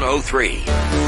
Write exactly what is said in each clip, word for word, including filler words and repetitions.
oh three.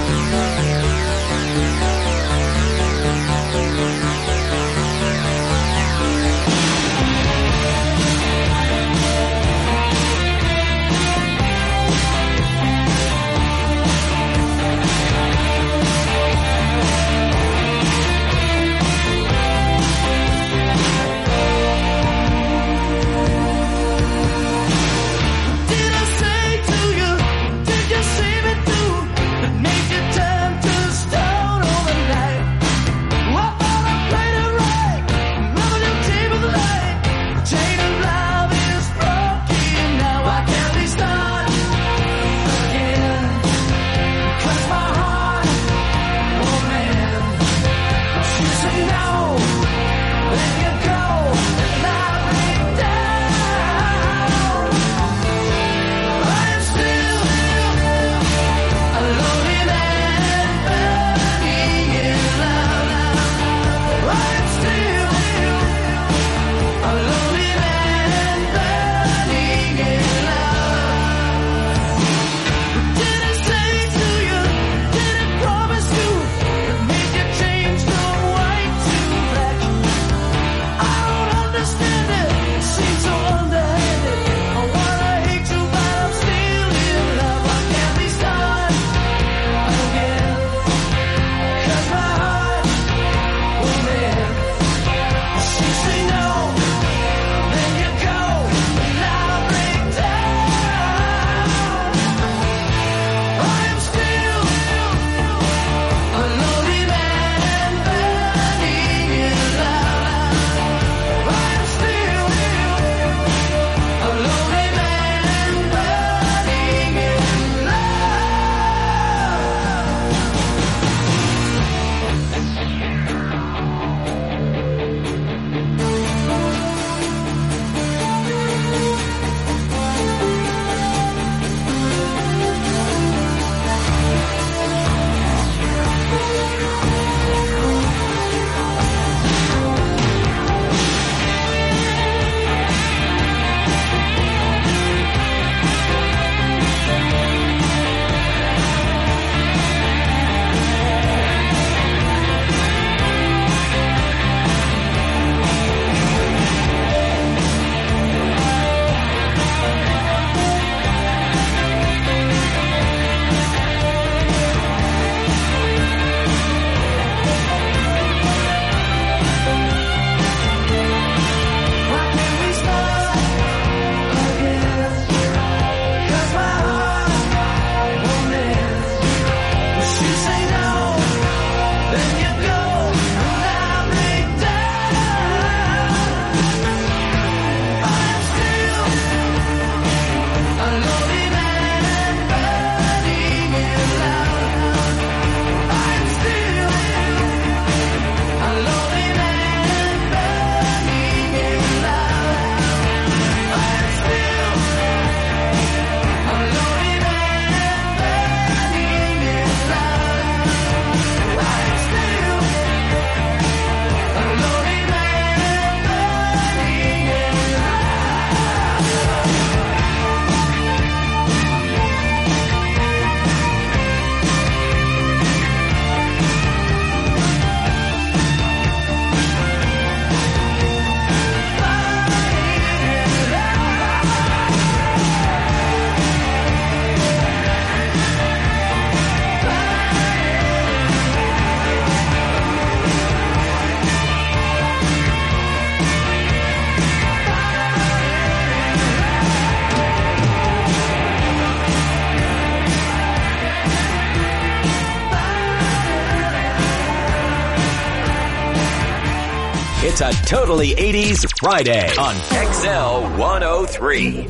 It's a totally eighties Friday on X L one oh three.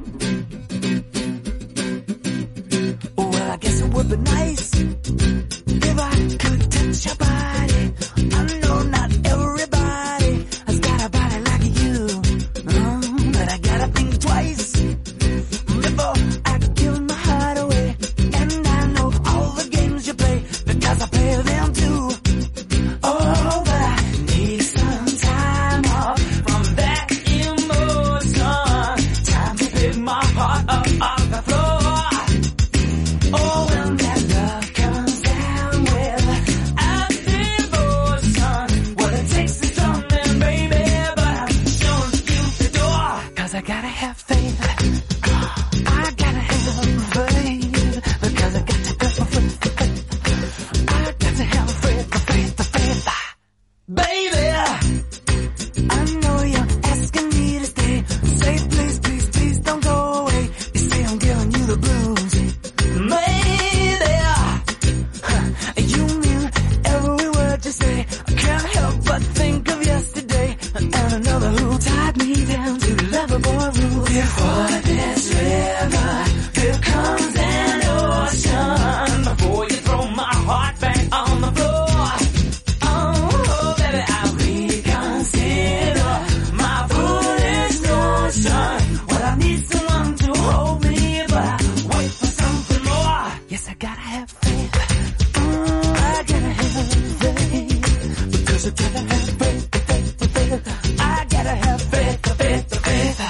Well, I guess it would be nice if I could touch your body. I know not everybody has got a body like you, um, but I gotta think twice before I give my heart away. And I know all the games you play because I play them too. Oh, but I need some time off from that emotion. Time to to have faith, faith, faith. Baby, I know you're asking me to stay. Say please, please, please don't go away. You say I'm giving you the blues. Maybe you mean every word you say. I can't help but think of yesterday and another who tied me down to lovable rules. Before this river, here comes an ocean. Before you throw my heart back on the floor, oh baby, I reconsider my foolish notion. Well, I need someone to hold me, but I wait for something more. Yes, I gotta have faith. Mm, I gotta have faith. Because I gotta have faith, faith, faith. I gotta have faith, faith, faith.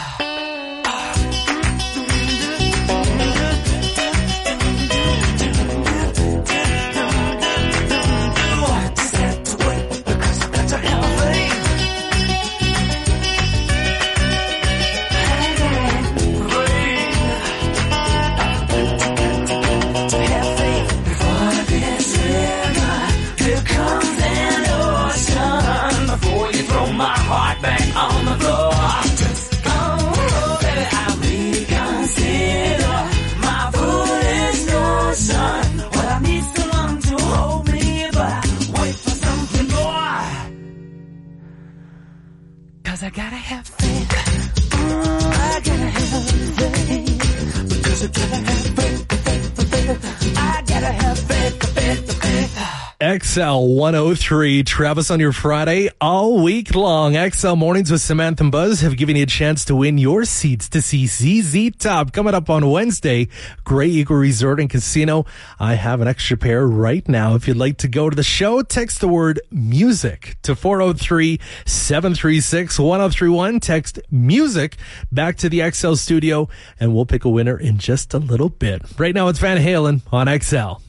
Just have to wait because I got to have faith. I gotta have faith. To have faith before this river, here comes an ocean. Before you throw my heart back on the floor, oh baby, I reconsider my foolish notion. Well, I need someone to hold me, but I wait for something more. Cause I gotta have faith. Mm, I gotta have faith. Because I gotta have faith, faith, faith. I gotta have faith, faith, faith. X L one oh three, Travis on your Friday all week long. X L Mornings with Samantha and Buzz have given you a chance to win your seats to see Z Z Top coming up on Wednesday. Grey Eagle Resort and Casino. I have an extra pair right now. If you'd like to go to the show, text the word music to four oh three, seven three six, one oh three one. Text music back to the X L studio and we'll pick a winner in just a little bit. Right now it's Van Halen on X L.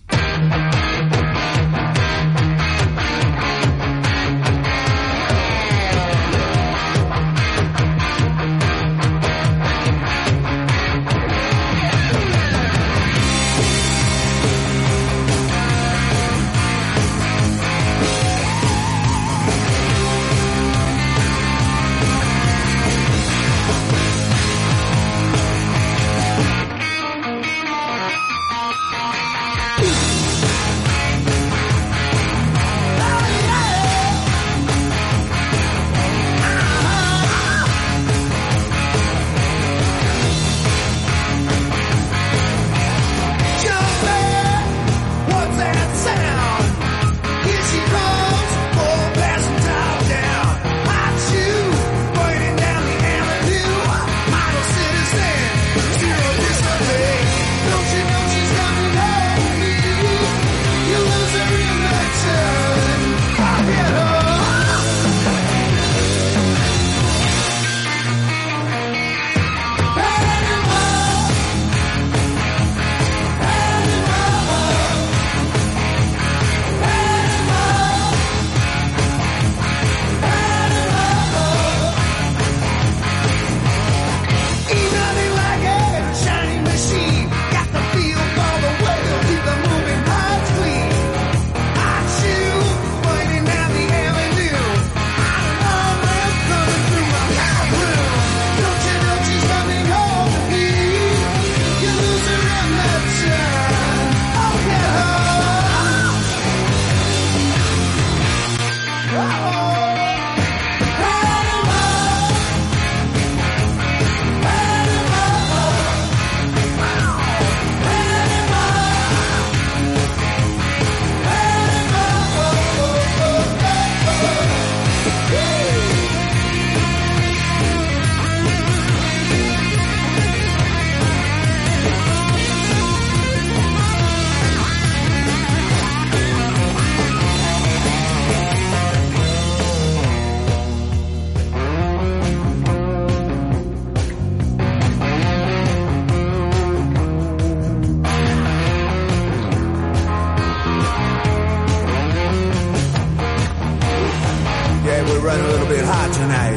running a little bit hot tonight.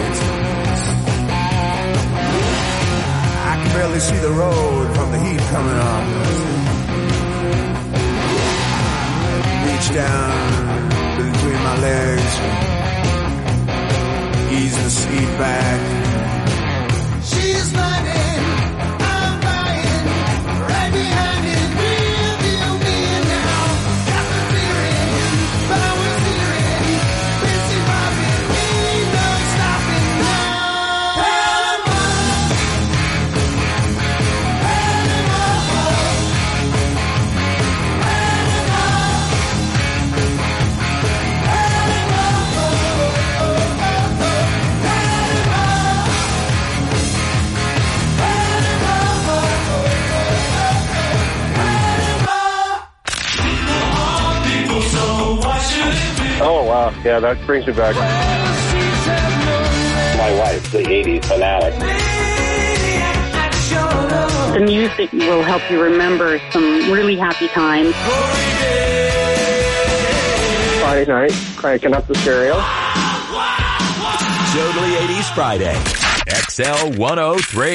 I can barely see the road from the heat coming on. Reach down between my legs, ease the seat back. She's lying, I'm lying, right behind it, with you, me now. Got the feeling, power steering, busy bobbing, ain't no stopping now. Panama, Panama, Oh, wow. Yeah, that brings me back. My wife, the eighties fanatic. The music will help you remember some really happy times. Friday night, cranking up the stereo. Totally eighties Friday. X L one oh three.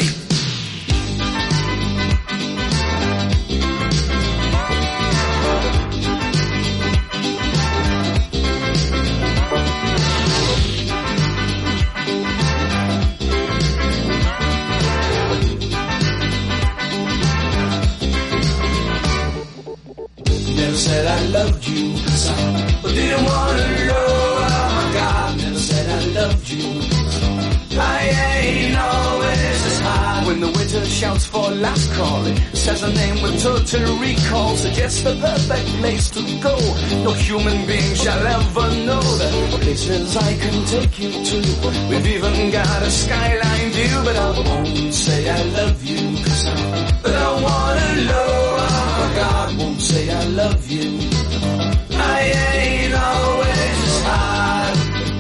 Never said I loved you, so but didn't want to know. Oh my God, never said I loved you. I ain't always as high. When the waiter shouts for last call, it says a name with total recall, suggests the perfect place to go. No human being shall ever know the places I can take you to. We've even got a skyline view, but I won't say I love you, cause I, but I wanna know. Oh God, won't say I love you. I ain't always as high.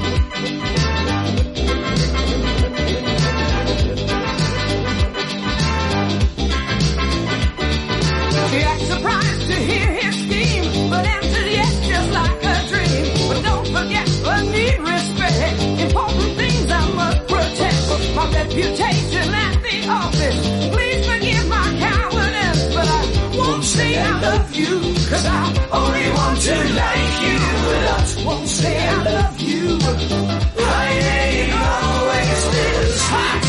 He acts surprised to hear his scheme, but answers yes just like a dream. But don't forget, I need respect. Important things I must protect. My reputation at the office. Please forgive my cowardice, but I won't say I love you, cause I only want to like you. But I won't say I love you. I ain't always this hot.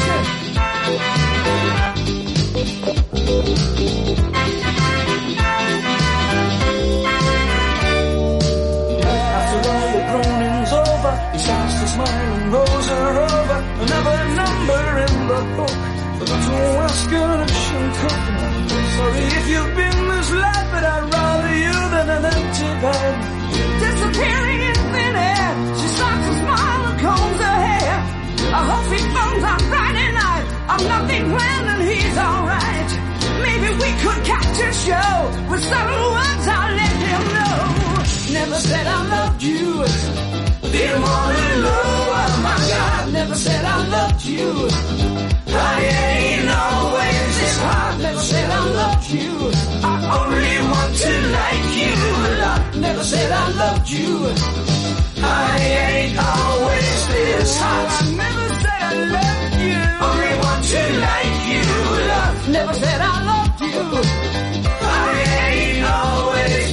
After all the groaning's over, he starts to smile and rolls her over. Another number in the book, but to ask her if she'll cook. Sorry if you've been misled, but I'd rather you than an empty bed. Disappearing in thin air, she starts to smile and combs her hair. I hope he phones on Friday night. I've nothing planned and he's alright. Maybe we could catch a show with subtle words I'll let him know. Never said I loved you, didn't wanna know. Oh my God, never said I loved you. I ain't always this hard. Never said I loved you. I only want to like you. Never said I loved you. I ain't always this hot. I never said I loved you. Only want to like you. Never said I loved you. I ain't always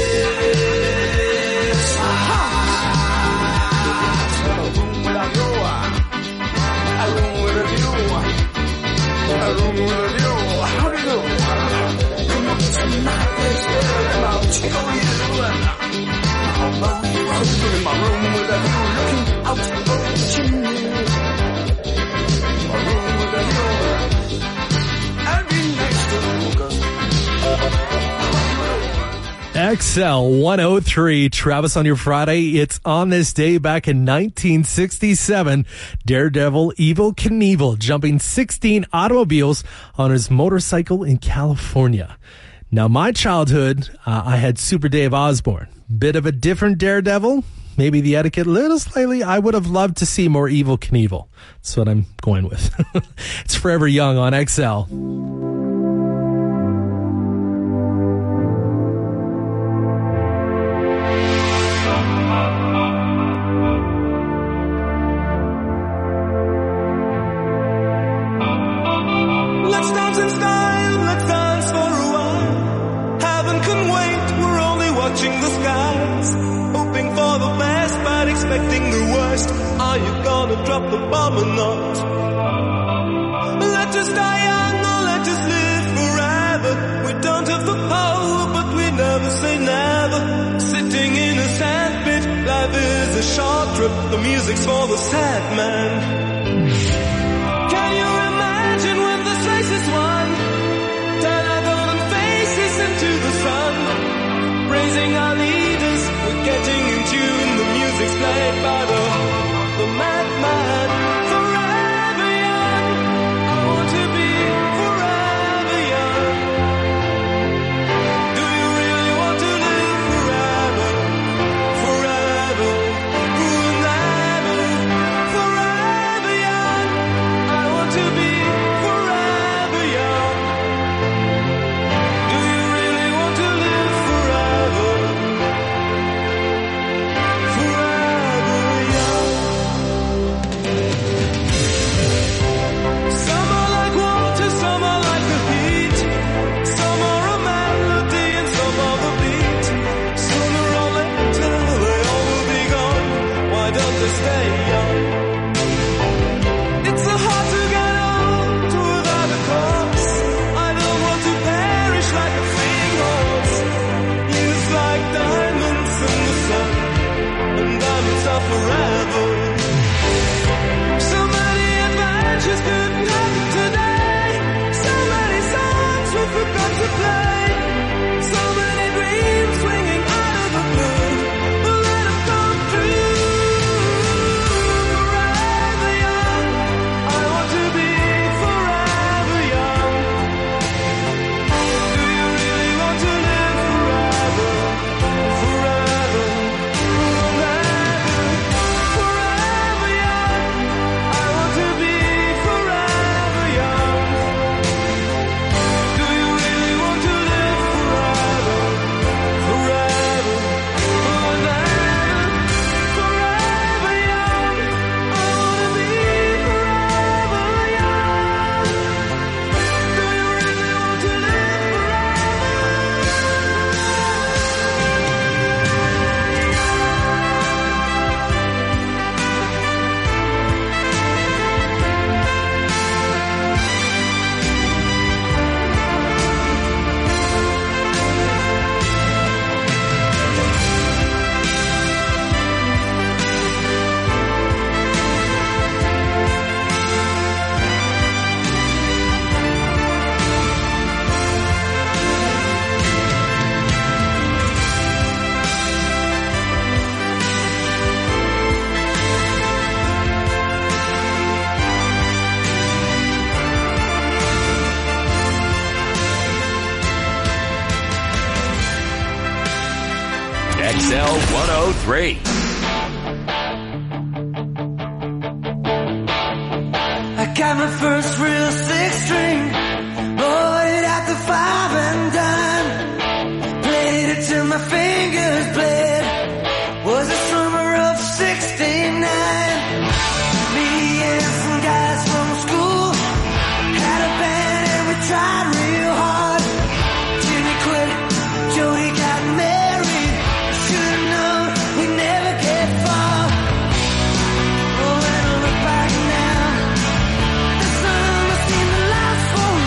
this hot. A room without you. A room with a view. A room with a view. How do you do? Come on tonight, let's get about you. I'm in my room with a view, looking out over the chimney. My room with a view. I'll be next to you, 'cause X L one oh three, Travis on your Friday. It's on this day back in nineteen sixty-seven. Daredevil Evel Knievel jumping sixteen automobiles on his motorcycle in California. Now, my childhood, uh, I had Super Dave Osborne. Bit of a different Daredevil. Maybe the etiquette a little slightly. I would have loved to see more Evel Knievel. That's what I'm going with. It's Forever Young on X L. let's dance in style, let's dance for a while. Heaven can wait, we're only watching the skies. for the best, but expecting the worst. Are you gonna drop the bomb or not? Let us die young or let us live forever. We don't have the power, but we never say never. Sitting in a sandpit, life is a short trip. The music's for the sad man. Can you imagine when this race is won? Turn our golden faces into the sun. Praising our leaders, we're getting in tune. The music's played by the, the madman. Forever young, I want to be forever young. Do you really want to live forever? Forever, forever, forever young. I want to be forever young. Do you really want to live forever? Forever young. Some are like water, some are like the heat. Some are a melody and some are the beat. Sooner or later they all will be gone. Why don't they stay young? It's so hard to get old without a cause. I don't want to perish like a fleeing horse. Youth's like diamonds in the sun, and diamonds are forever. So many adventures couldn't happen today. So many songs we forgot to play. So many dreams swinging out of the blue. But let them come true. Forever young, I want to be forever young. Do you really want to live forever? Forever, forever, forever young. I want to be forever young. Do you really want to live forever? Forever, forever, forever young. I want to be forever young. Do you really want to live X L one oh three. I got my first real six string, bought it at the five and dime. Played it till my fingers bled. Was the summer of sixty-nine. Me and some guys from school had a band and we tried real hard. Jimmy quit, Jody got married. Should've known we'd never get far. Oh, when I look back now, the summer seemed to last for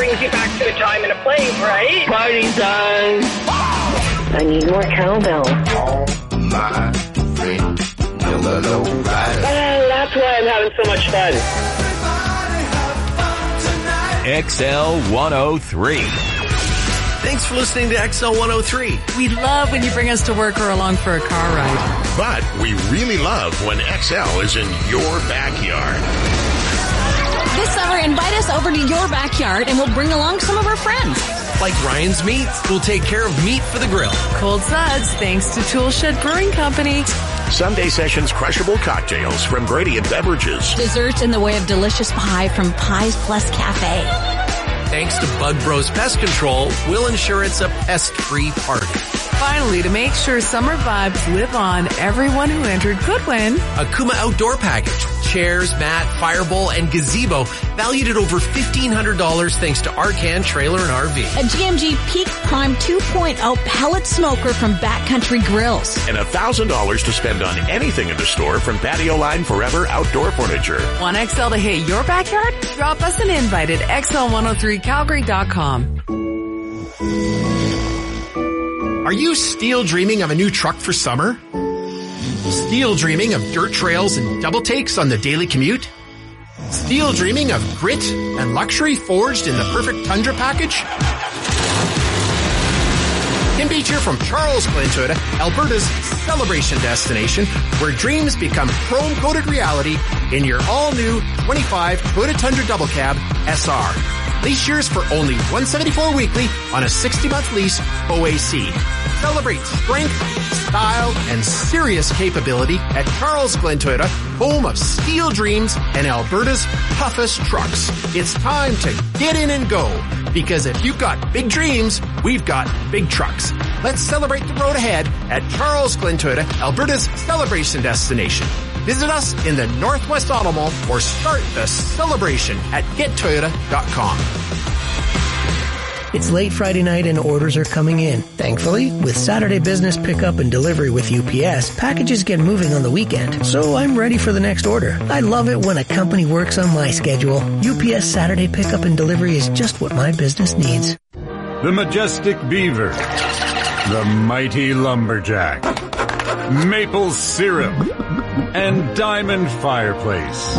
brings you back to a time and a place, right? Party time. I need more cowbell. My friend, yellow rider. Well, that's why I'm having so much fun. X L one oh three. Thanks for listening to X L one oh three. We love when you bring us to work or along for a car ride. But we really love when X L is in your backyard. This summer, invite us over to your backyard and we'll bring along some of our friends. Like Ryan's Meats, we'll take care of meat for the grill. Cold Suds, thanks to Toolshed Brewing Company. Sunday Sessions crushable cocktails from Gradient Beverages. Desserts in the way of delicious pie from Pies Plus Cafe. Thanks to Bug Bros Pest Control, we'll ensure it's a pest-free party. Finally, to make sure summer vibes live on, everyone who entered could win a Kuma Outdoor Package. Chairs, mat, firebowl, and gazebo valued at over fifteen hundred dollars thanks to Arcan Trailer and R V. A G M G Peak Prime two point oh pellet smoker from Backcountry Grills. And one thousand dollars to spend on anything in the store from Patio Line Forever Outdoor Furniture. Want X L to hit your backyard? Drop us an invite at X L one oh three Calgary dot com. Are you still dreaming of a new truck for summer? Still dreaming of dirt trails and double takes on the daily commute? Still dreaming of grit and luxury forged in the perfect Tundra package? Kim Beach here from Charles Glen Toyota, Alberta's celebration destination, where dreams become chrome-coated reality in your all-new twenty-five Toyota Tundra Double Cab S R. Lease yours for only one hundred seventy-four dollars weekly on a sixty-month lease O A C. Celebrate strength, style, and serious capability at Charles Glen Toyota, home of steel dreams and Alberta's toughest trucks. It's time to get in and go, because if you've got big dreams, we've got big trucks. Let's celebrate the road ahead at Charles Glen Toyota, Alberta's celebration destination. Visit us in the Northwest Auto Mall or start the celebration at get toyota dot com. It's late Friday night and orders are coming in. Thankfully, with Saturday business pickup and delivery with U P S, packages get moving on the weekend, so I'm ready for the next order. I love it when a company works on my schedule. U P S Saturday pickup and delivery is just what my business needs. The Majestic Beaver, the Mighty Lumberjack, Maple Syrup, and Diamond Fireplace.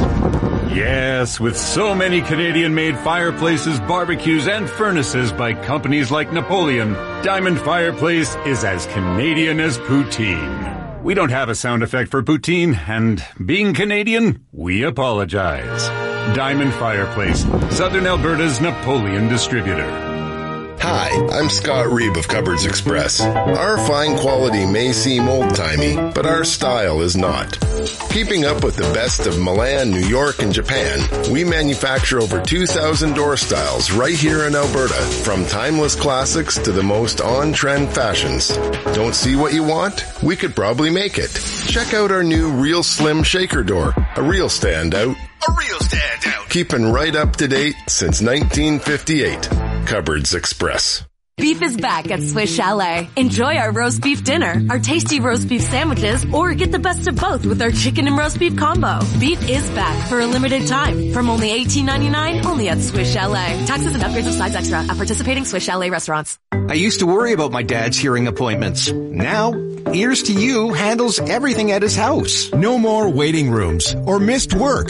Yes, with so many Canadian-made fireplaces, barbecues, and furnaces by companies like Napoleon, Diamond Fireplace is as Canadian as poutine. We don't have a sound effect for poutine, and being Canadian, we apologize. Diamond Fireplace, Southern Alberta's Napoleon distributor. Hi, I'm Scott Reeb of Cupboards Express. Our fine quality may seem old-timey, but our style is not. Keeping up with the best of Milan, New York, and Japan, we manufacture over two thousand door styles right here in Alberta, from timeless classics to the most on-trend fashions. Don't see what you want? We could probably make it. Check out our new Real Slim Shaker Door, a real standout. A real standout. Keeping right up to date since nineteen fifty-eight. Cupboards Express. Beef is back at Swiss Chalet. Enjoy our roast beef dinner, our tasty roast beef sandwiches, or get the best of both with our chicken and roast beef combo. Beef is back for a limited time from only eighteen ninety-nine, only at Swiss Chalet. Taxes and upgrades of size extra at participating Swiss Chalet restaurants. I used to worry about my dad's hearing appointments. Now, Ears to You handles everything at his house. No more waiting rooms or missed work.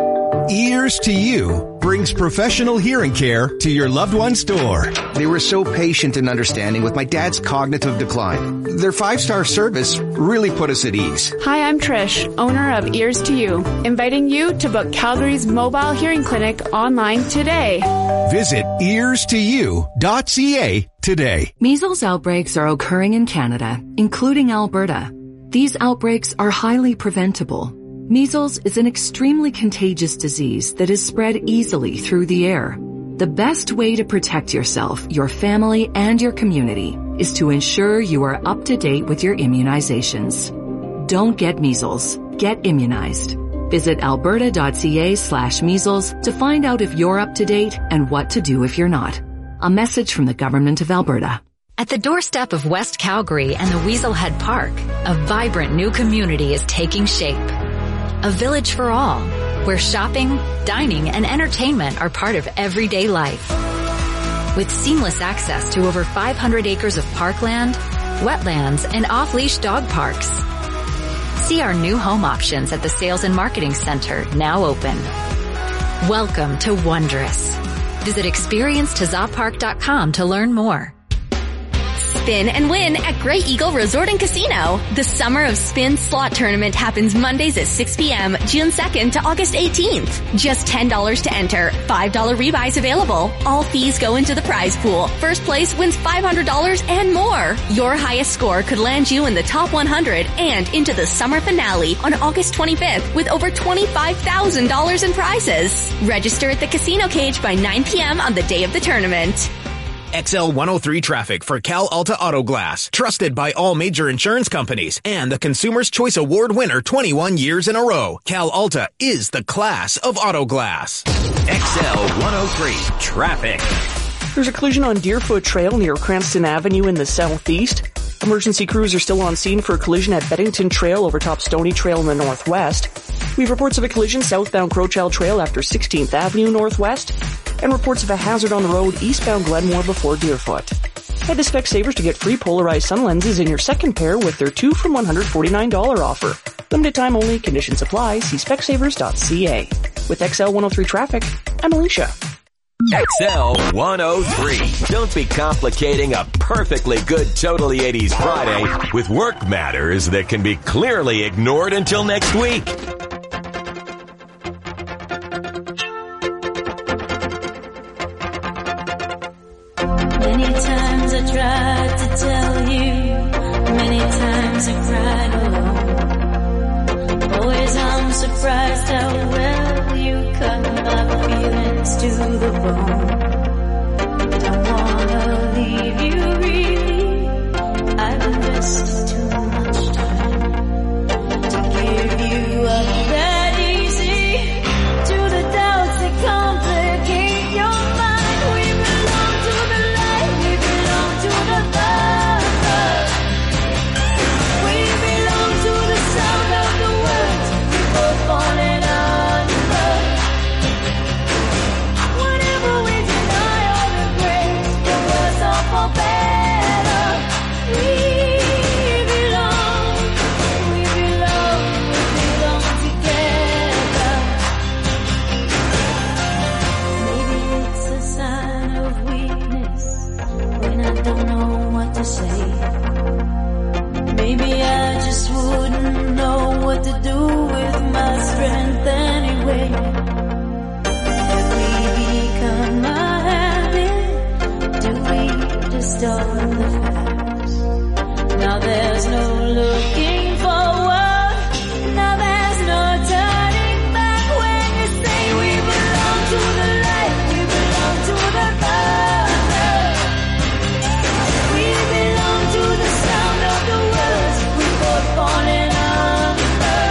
Ears to You brings professional hearing care to your loved one's door. They were so patient and understanding with my dad's cognitive decline. Their five-star service really put us at ease. Hi, I'm Trish, owner of Ears to You, inviting you to book Calgary's mobile hearing clinic online today. Visit ears to you dot c a today. Measles outbreaks are occurring in Canada, including Alberta. These outbreaks are highly preventable. Measles is an extremely contagious disease that is spread easily through the air. The best way to protect yourself, your family, and your community is to ensure you are up to date with your immunizations. Don't get measles. Get immunized. Visit alberta dot c a slash measles to find out if you're up to date and what to do if you're not. A message from the Government of Alberta. At the doorstep of West Calgary and the Weaselhead Park, a vibrant new community is taking shape. A village for all, where shopping, dining, and entertainment are part of everyday life. with seamless access to over five hundred acres of parkland, wetlands, and off-leash dog parks. See our new home options at the Sales and Marketing Center, now open. Welcome to Wondrous. Visit experience tazah park dot com to learn more. Spin and win at Great Eagle Resort and Casino. The Summer of Spin Slot Tournament happens Mondays at six p.m., June second to August eighteenth. Just ten dollars to enter. five dollars rebuys available. All fees go into the prize pool. First place wins five hundred dollars and more. Your highest score could land you in the top one hundred and into the summer finale on August twenty-fifth with over twenty-five thousand dollars in prizes. Register at the casino cage by nine p.m. on the day of the tournament. X L one oh three traffic for Cal Alta Auto Glass. Trusted by all major insurance companies and the Consumer's Choice Award winner twenty-one years in a row. Cal Alta is the class of auto glass. X L one oh three traffic. There's a collision on Deerfoot Trail near Cranston Avenue in the southeast. Emergency crews are still on scene for a collision at Beddington Trail over top Stony Trail in the northwest. We have reports of a collision southbound Crowchild Trail after sixteenth Avenue northwest, and reports of a hazard on the road eastbound Glenmore before Deerfoot. Head to Specsavers to get free polarized sun lenses in your second pair with their two from one hundred forty-nine dollars offer. Limited time only, conditions apply, see specsavers dot c a. With X L one oh three traffic, I'm Alicia. X L one oh three. Don't be complicating a perfectly good Totally eighties Friday with work matters that can be clearly ignored until next week. Many times I tried to tell you, many times I cried alone. Always I'm surprised how well you cut my feelings to the bone. Don't wanna leave you really, I've invested too much time to give you up that easy to the doubts that complicate your mind. We belong to the light, we belong to the love. We belong to the sound of the words we both falling under. Whenever we deny all the grace, the words are for better. We belong, we belong, we belong together. Maybe it's a sign of weakness when I don't know what to say. Maybe I just wouldn't know what to do with my strength anyway. Have we become a habit? Do we distort the facts? Now there's no looking forward. Now there's no turning back when you say we belong to the light, we belong to the love. We belong to the sound of the words we both falling under.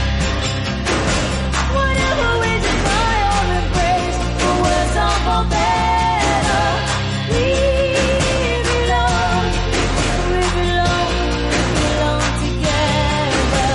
Whatever we deny or embrace, the words are for better. We belong, we belong, we belong together.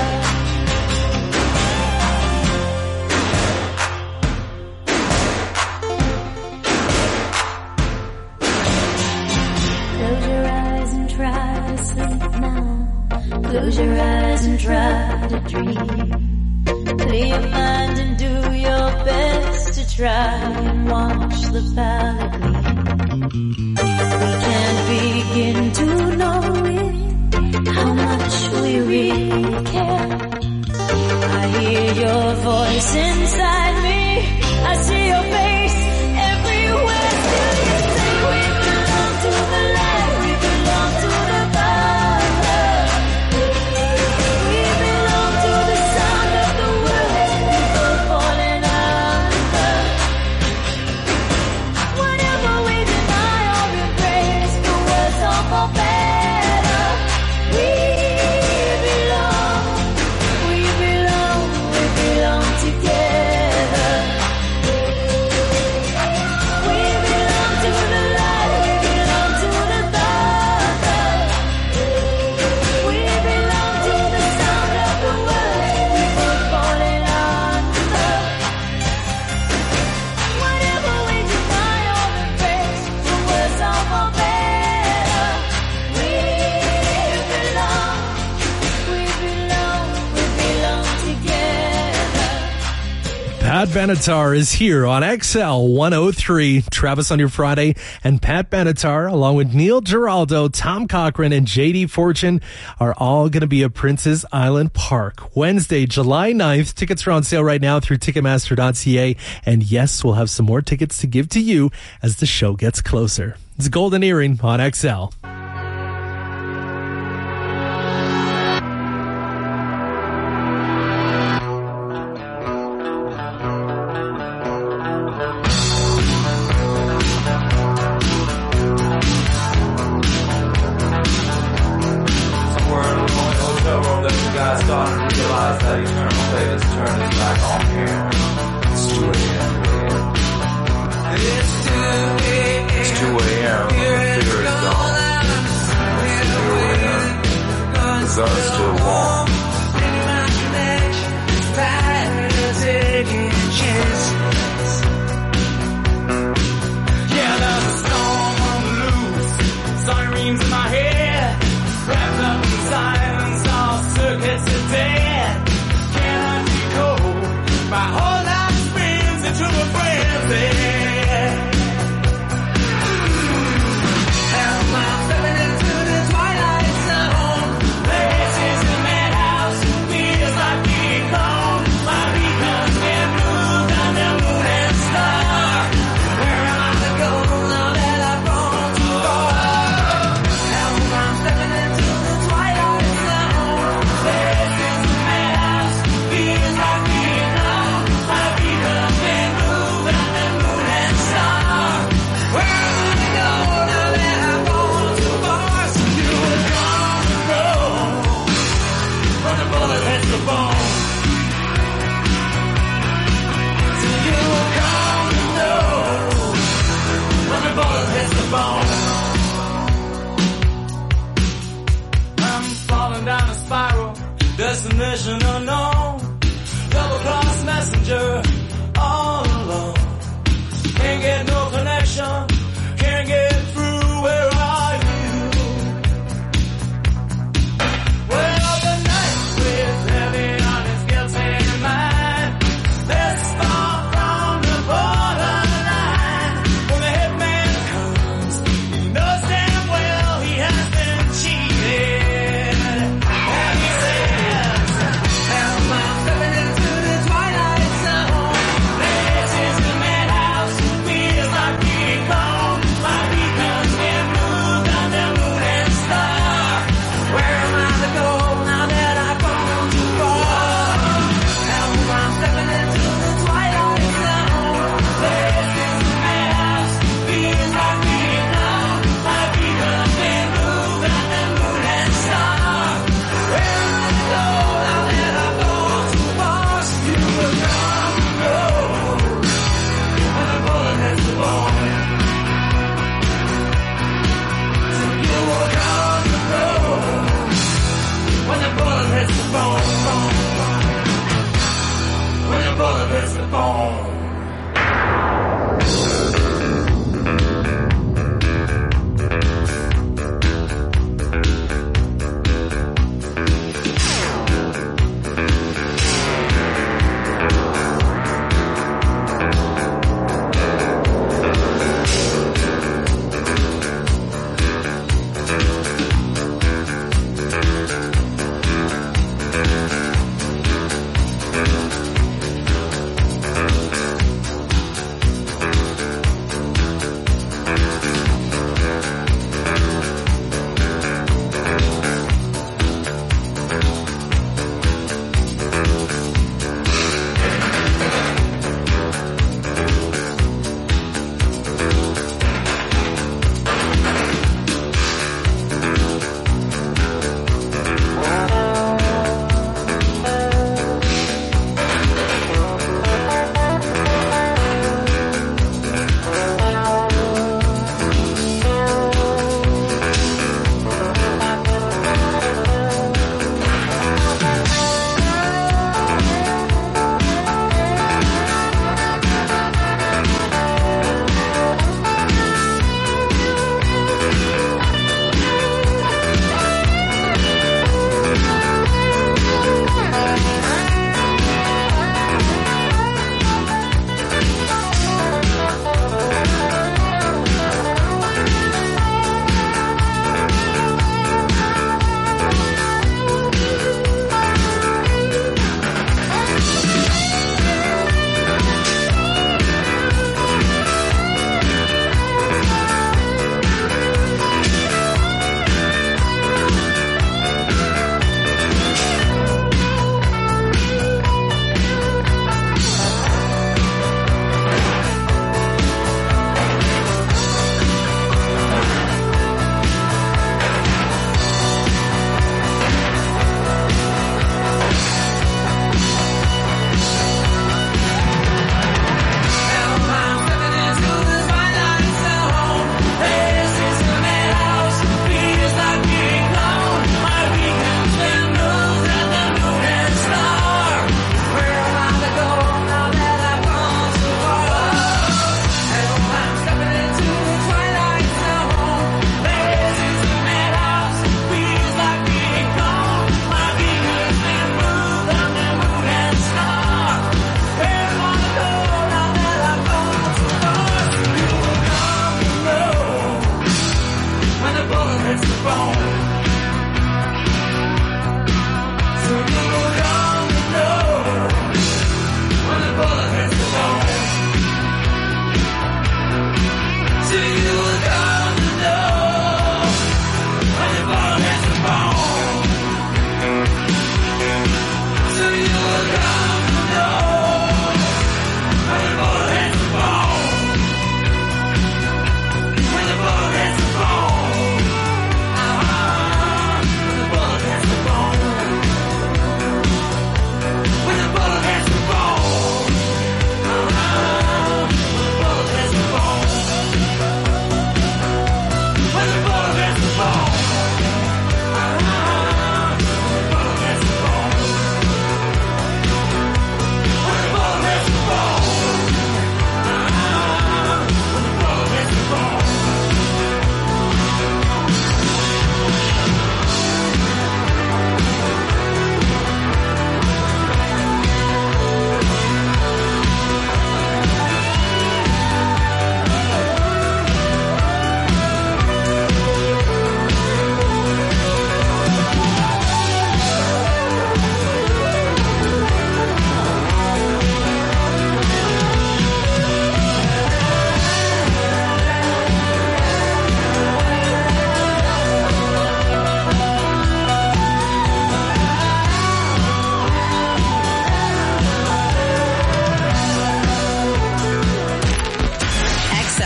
Close your eyes and try to sleep now. Close your eyes and try to dream. Clear your mind and do your best to try and watch the palette gleam. We can't begin to know it, how much we really care. I hear your voice inside me, I see your face everywhere. Still you say we belong to the light, we belong to the fire. We belong to the sound of the words we both falling under. Pat Benatar is here on X L one oh three. Travis on your Friday, and Pat Benatar, along with Neil Giraldo, Tom Cochran, and J D Fortune, are all going to be at Princess Island Park Wednesday, July ninth. Tickets are on sale right now through Ticketmaster dot c a. And yes, we'll have some more tickets to give to you as the show gets closer. It's Golden Earring on X L. It's two a.m. Fear is gone.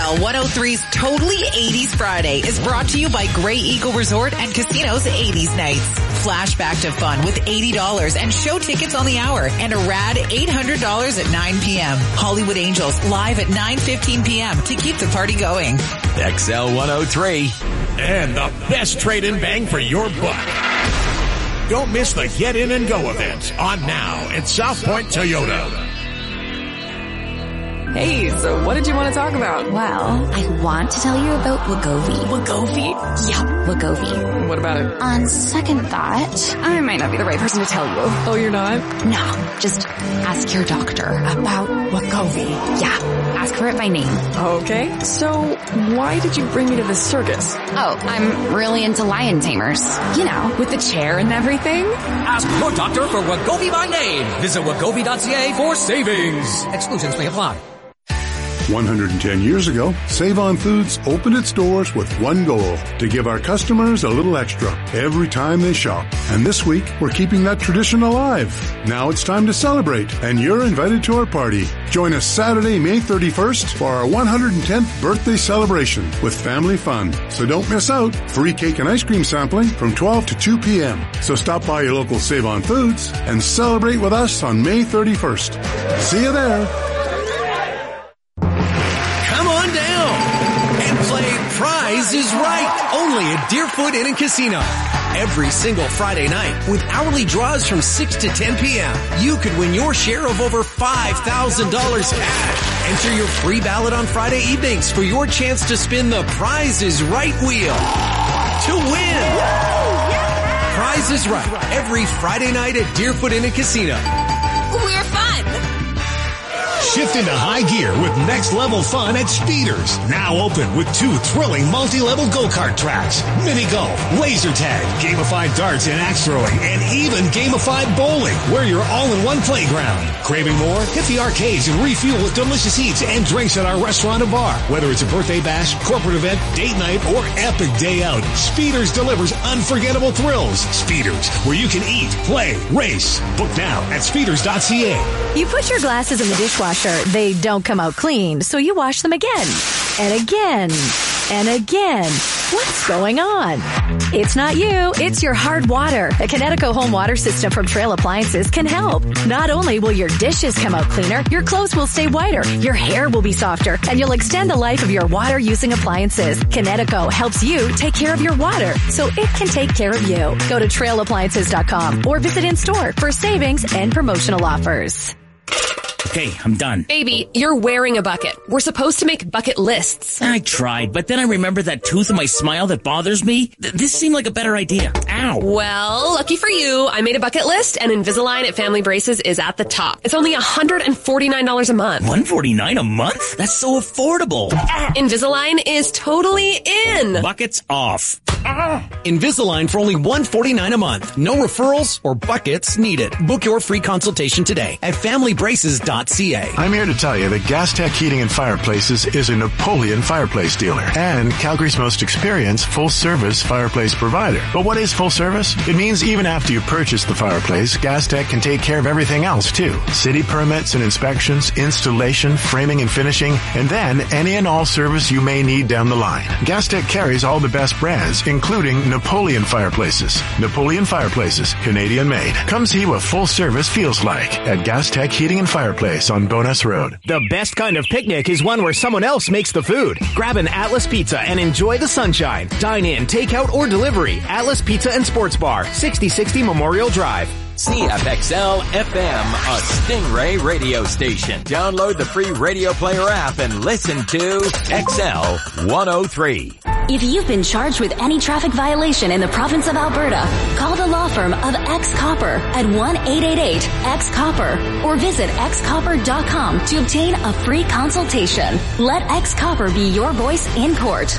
L one oh three's Totally eighties Friday is brought to you by Grey Eagle Resort and Casino's eighties Nights. Flashback to fun with eighty dollars and show tickets on the hour and a rad eight hundred dollars at nine p.m. Hollywood Angels live at nine fifteen p.m. to keep the party going. X L one oh three. And the best trade-in bang for your buck. Don't miss the Get In and Go event on now at South Point Toyota. Hey, so what did you want to talk about? Well, I want to tell you about Wegovy. Wegovy? Yeah, Wegovy. What about it? On second thought, I might not be the right person to tell you. Oh, you're not? No, just ask your doctor about Wegovy. Yeah, ask for it by name. Okay, so why did you bring me to this circus? Oh, I'm really into lion tamers. You know, with the chair and everything. Ask your doctor for Wegovy by name. Visit Wegovy dot c a for savings. Exclusions may apply. one hundred ten years ago, Save-On Foods opened its doors with one goal, to give our customers a little extra every time they shop. And this week, we're keeping that tradition alive. Now it's time to celebrate, and you're invited to our party. Join us Saturday, May thirty-first for our one hundred tenth birthday celebration with family fun. So don't miss out. Free cake and ice cream sampling from twelve to two p.m. So stop by your local Save-On Foods and celebrate with us on May thirty-first. See you there. Prize is Right, only at Deerfoot Inn and Casino. Every single Friday night, with hourly draws from six to ten p.m., you could win your share of over five thousand dollars cash. Enter your free ballot on Friday evenings for your chance to spin the Prize is Right wheel to win. Prize is Right, every Friday night at Deerfoot Inn and Casino. We're fun! Shift into high gear with next level fun at Speeders. Now open with two thrilling multi-level go-kart tracks, mini golf, laser tag, gamified darts and axe throwing, and even gamified bowling, where you're all in one playground. Craving more? Hit the arcades and refuel with delicious eats and drinks at our restaurant and bar. Whether it's a birthday bash, corporate event, date night, or epic day out, Speeders delivers unforgettable thrills. Speeders, where you can eat, play, race. Book now at speeders dot c a. You put your glasses in the dishwasher. They don't come out clean, so you wash them again and again and again. What's going on? It's not you. It's your hard water. A Kinetico home water system from Trail Appliances can help. Not only will your dishes come out cleaner, your clothes will stay whiter, your hair will be softer, and you'll extend the life of your water-using appliances. Kinetico helps you take care of your water, so it can take care of you. Go to trail appliances dot com or visit in-store for savings and promotional offers. Okay, I'm done. Baby, you're wearing a bucket. We're supposed to make bucket lists. I tried, but then I remembered that tooth in my smile that bothers me. Th- this seemed like a better idea. Ow. Well, lucky for you, I made a bucket list, and Invisalign at Family Braces is at the top. It's only one hundred forty-nine dollars a month. one hundred forty-nine dollars a month? That's so affordable. Ah. Invisalign is totally in. Buckets off. Ah. Invisalign for only one hundred forty-nine dollars a month. No referrals or buckets needed. Book your free consultation today at family braces dot c a. I'm here to tell you that GasTech Heating and Fireplaces is a Napoleon fireplace dealer and Calgary's most experienced full-service fireplace provider. But what is full service? It means even after you purchase the fireplace, GasTech can take care of everything else too. City permits and inspections, installation, framing and finishing, and then any and all service you may need down the line. GasTech carries all the best brands, including Napoleon fireplaces. Napoleon fireplaces, Canadian made. Come see what full service feels like at GasTech Heating and Fireplace on Bonus Road. The best kind of picnic is one where someone else makes the food. Grab an Atlas Pizza and enjoy the sunshine. Dine in, takeout, or delivery. Atlas Pizza and Sports Bar, sixty sixty Memorial Drive. C F X L F M, a Stingray radio station. Download the free Radio Player app and listen to X L one oh three. If you've been charged with any traffic violation in the province of Alberta, call the law firm of X Copper at one eight eight eight X Copper or visit x copper dot com to obtain a free consultation. Let X Copper be your voice in court.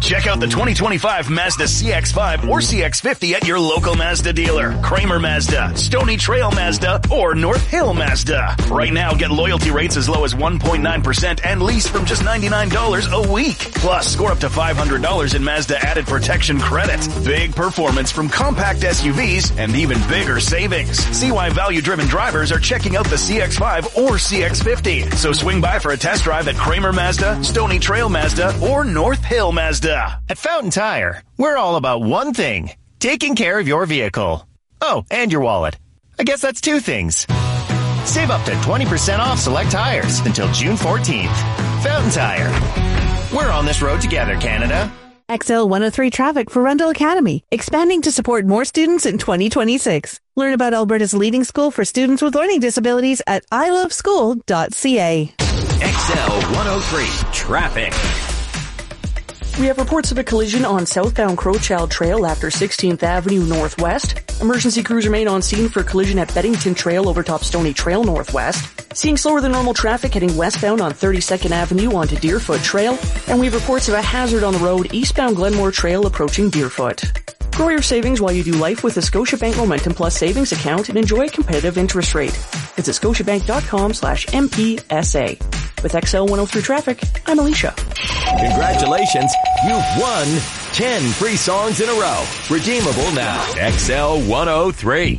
Check out the twenty twenty-five Mazda C X five or C X fifty at your local Mazda dealer, Kramer Mazda, Stony Trail Mazda, or North Hill Mazda. Right now, get loyalty rates as low as one point nine percent and lease from just ninety-nine dollars a week. Plus, score up to five hundred dollars in Mazda added protection credit. Big performance from compact S U Vs and even bigger savings. See why value-driven drivers are checking out the C X five or C X fifty. So swing by for a test drive at Kramer Mazda, Stony Trail Mazda, or North Hill Mazda. At Fountain Tire, we're all about one thing, taking care of your vehicle. Oh, and your wallet. I guess that's two things. Save up to twenty percent off select tires until June fourteenth. Fountain Tire. We're on this road together, Canada. X L one oh three traffic for Rundle Academy, expanding to support more students in twenty twenty-six. Learn about Alberta's leading school for students with learning disabilities at i love school dot c a. X L one oh three traffic. We have reports of a collision on southbound Crowchild Trail after sixteenth Avenue Northwest. Emergency crews remain on scene for a collision at Beddington Trail over top Stony Trail Northwest. Seeing slower than normal traffic heading westbound on thirty-second Avenue onto Deerfoot Trail. And we have reports of a hazard on the road eastbound Glenmore Trail approaching Deerfoot. Grow your savings while you do life with a Scotiabank Momentum Plus savings account and enjoy a competitive interest rate. Visit scotiabank.com slash MPSA. With X L one oh three traffic, I'm Alicia. Congratulations, you've won ten free songs in a row. Redeemable now. X L one oh three.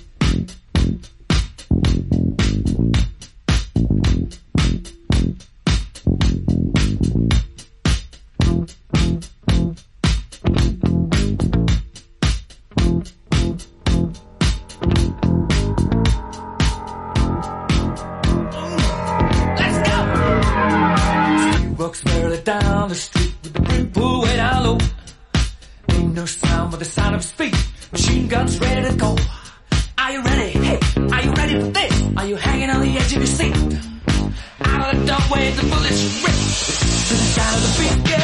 Down the street with the brim pulled way down low. Ain't no sound but the sound of speed. Machine guns ready to go. Are you ready? Hey, are you ready for this? Are you hanging on the edge of your seat? Out of the doorway, the bullets rip to the sound of the beat.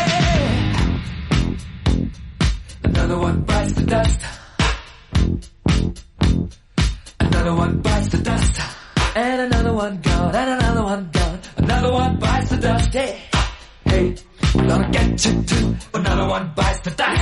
Yeah. Another one bites the dust. Another one bites the dust. And another one gone. And another one gone. Another one bites the dust. Hey. Hey, we're gonna get you too. Another one bites the dust.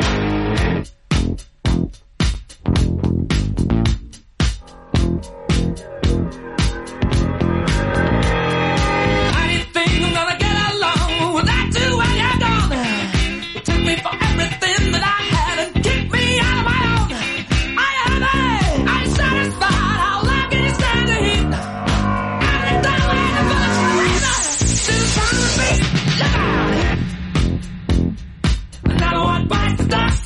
I didn't think I'm gonna get along without you when you're gone. You took me for everything that I had and kicked me out of my own. I am a, I'm satisfied. How long can you stand the heat? I ain't done with the bullets. To the sound of the beat. Another one bites the dust.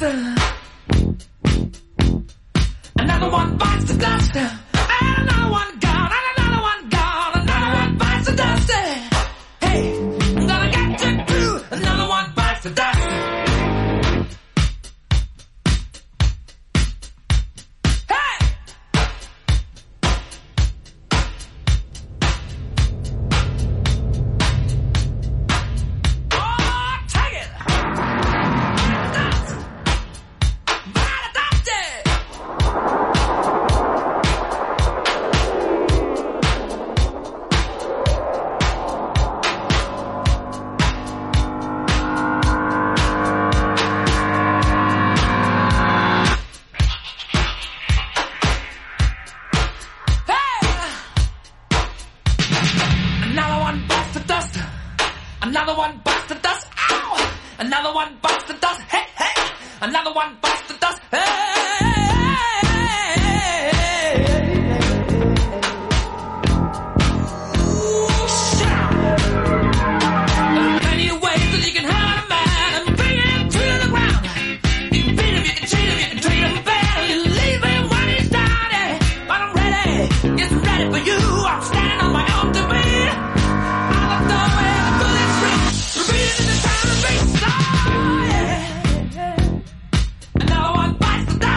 Another one bites the dust. And another one gone. And another one gone. Another one bites the dust. Hey, I'm gonna get you through. Another one bites the dust. Another one bites the dust. Ow! Another one bites the dust. Hey, hey! Another one bites the dust. Hey! Another one bites the dust.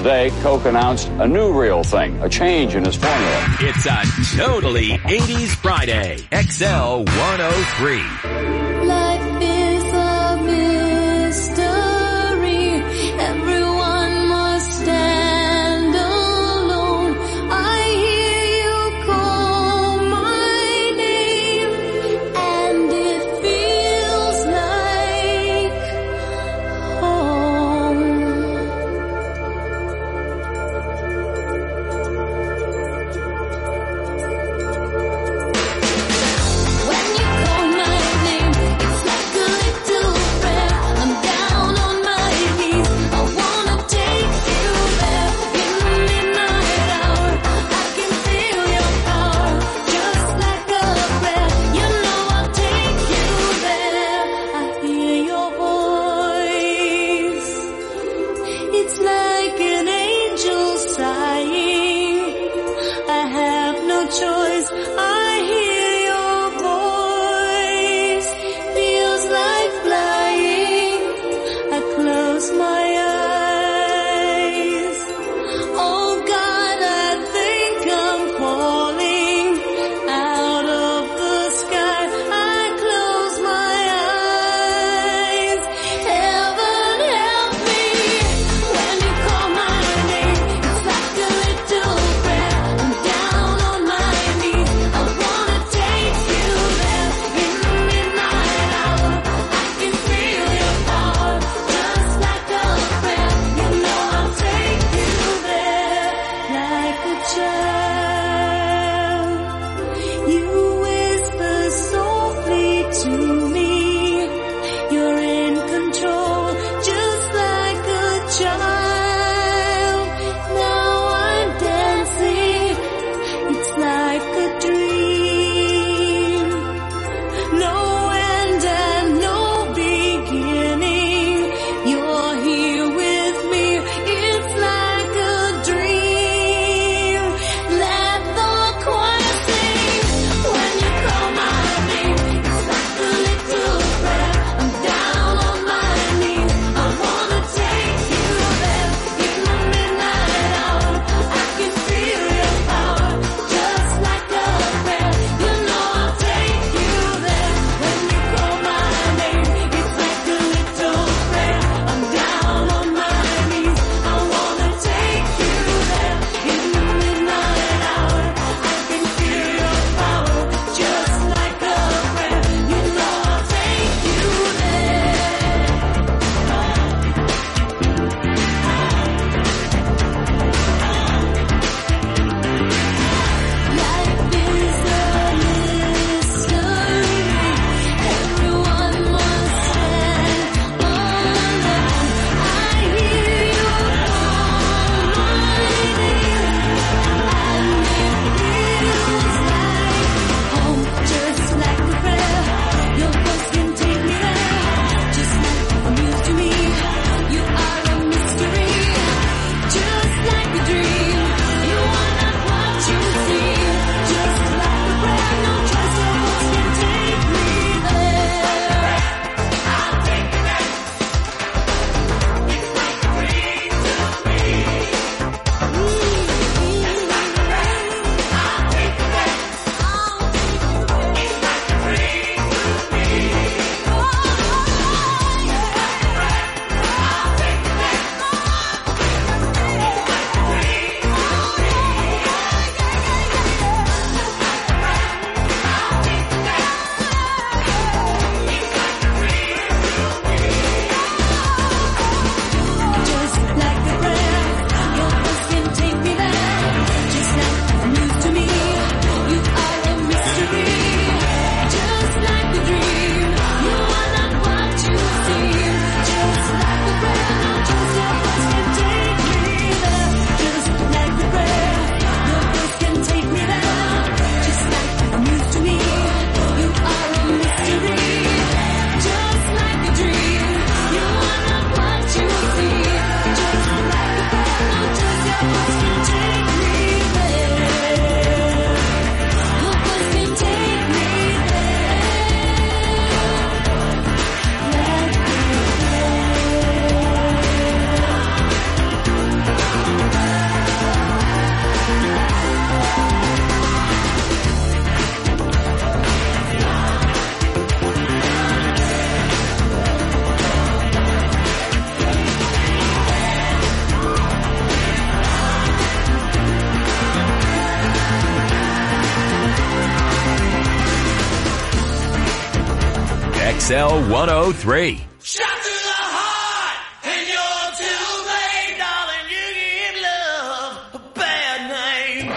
Today, Coke announced a new real thing, a change in its formula. It's a totally eighties Friday. X L one oh three. Life is a mystery. Everyone must stand alone. I hear you call my name, and it feels like home. When you call my name, X L one oh three. Shot to the heart, and you're too late, darling. You give love a bad name.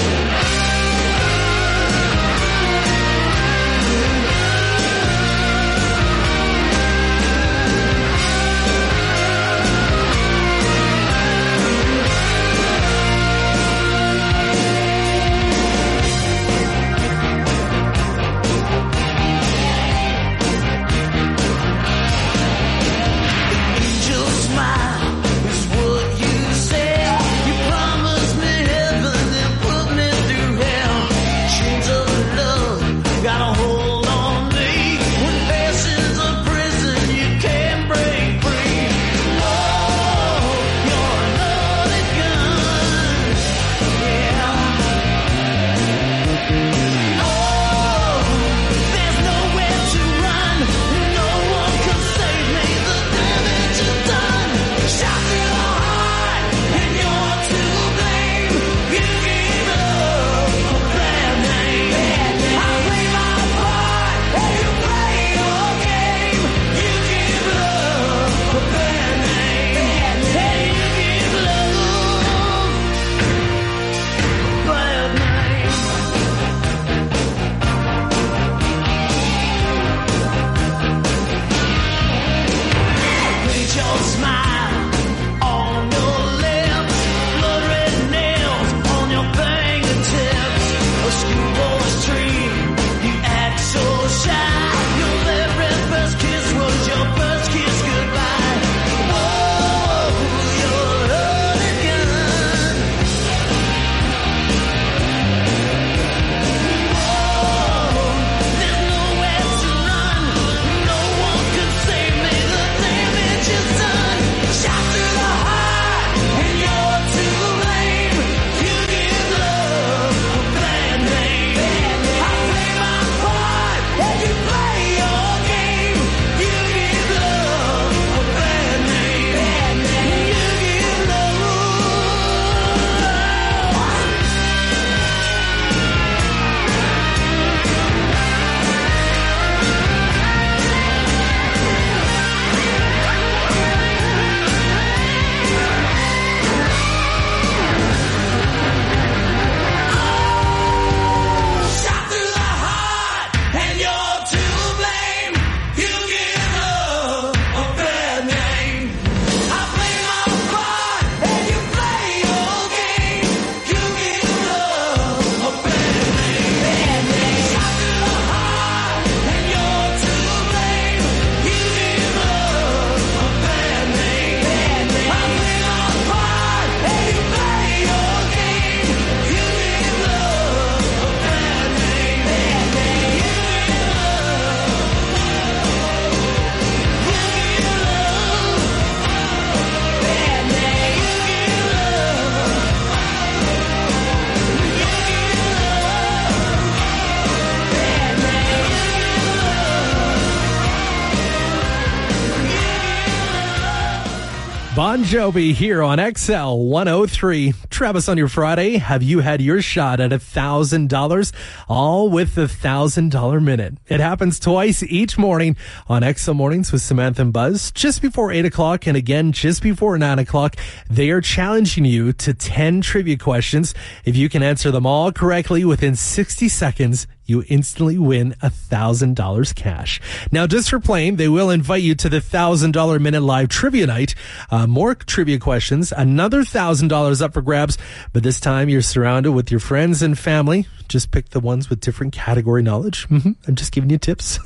Bon Jovi here on X L one oh three. Travis on your Friday. Have you had your shot at a thousand dollars? All with the thousand dollar minute. It happens twice each morning on X L Mornings with Samantha and Buzz. Just before eight o'clock and again just before nine o'clock. They are challenging you to ten trivia questions. If you can answer them all correctly within sixty seconds, you instantly win a thousand dollars cash. Now, just for playing, they will invite you to the thousand dollar minute live trivia night. Uh, more trivia questions, another thousand dollars up for grabs, but this time you're surrounded with your friends and family. Just pick the ones with different category knowledge. Mm-hmm. I'm just giving you tips.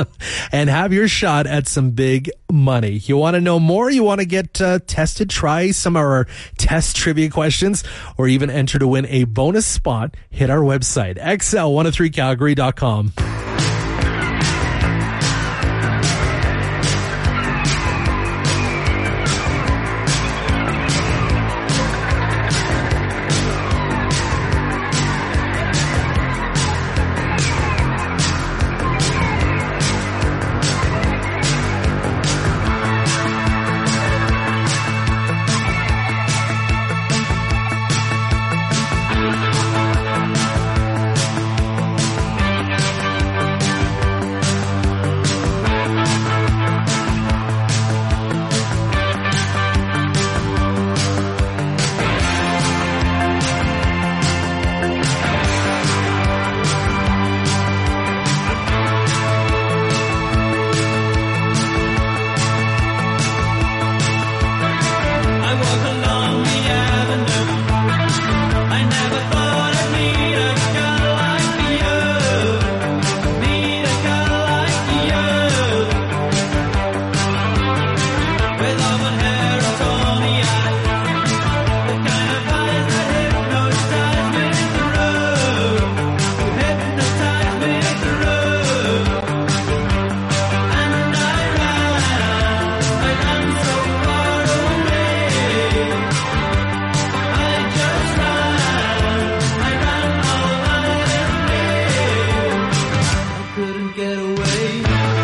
And have your shot at some big money. You want to know more? You want to get uh, tested? Try some of our test trivia questions or even enter to win a bonus spot? Hit our website, X L one oh three Calgary dot com.